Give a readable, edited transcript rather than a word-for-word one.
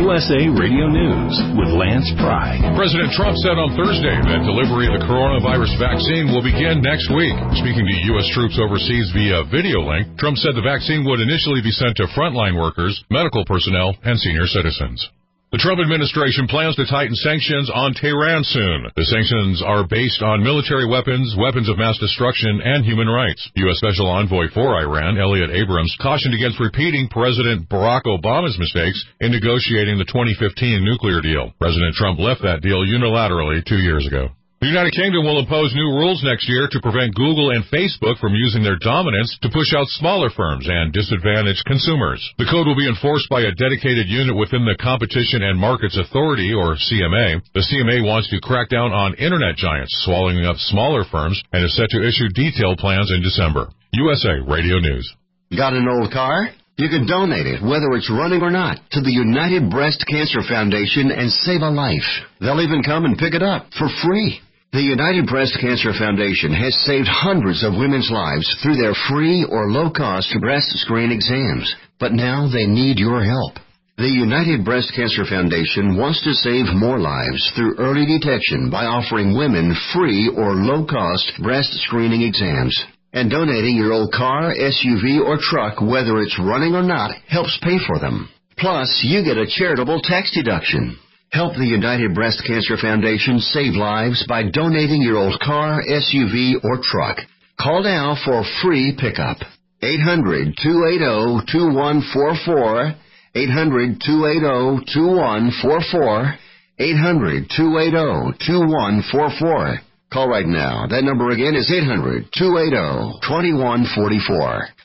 USA Radio News with Lance Pry. President Trump said on Thursday that delivery of the coronavirus vaccine will begin next week. Speaking to U.S. troops overseas via video link, Trump said the vaccine would initially be sent to frontline workers, medical personnel, and senior citizens. The Trump administration plans to tighten sanctions on Tehran soon. The sanctions are based on military weapons, weapons of mass destruction, and human rights. U.S. Special Envoy for Iran, Elliot Abrams, cautioned against repeating President Barack Obama's mistakes in negotiating the 2015 nuclear deal. President Trump left that deal unilaterally 2 years ago. The United Kingdom will impose new rules next year to prevent Google and Facebook from using their dominance to push out smaller firms and disadvantage consumers. The code will be enforced by a dedicated unit within the Competition and Markets Authority, or CMA. The CMA wants to crack down on internet giants, swallowing up smaller firms, and is set to issue detailed plans in December. USA Radio News. Got an old car? You can donate it, whether it's running or not, to the United Breast Cancer Foundation and save a life. They'll even come and pick it up for free. The United Breast Cancer Foundation has saved hundreds of women's lives through their free or low-cost breast screen exams, but now they need your help. The United Breast Cancer Foundation wants to save more lives through early detection by offering women free or low-cost breast screening exams. And donating your old car, SUV, or truck, whether it's running or not, helps pay for them. Plus, you get a charitable tax deduction. Help the United Breast Cancer Foundation save lives by donating your old car, SUV, or truck. Call now for free pickup. 800-280-2144. 800-280-2144. 800-280-2144. Call right now. That number again is 800-280-2144.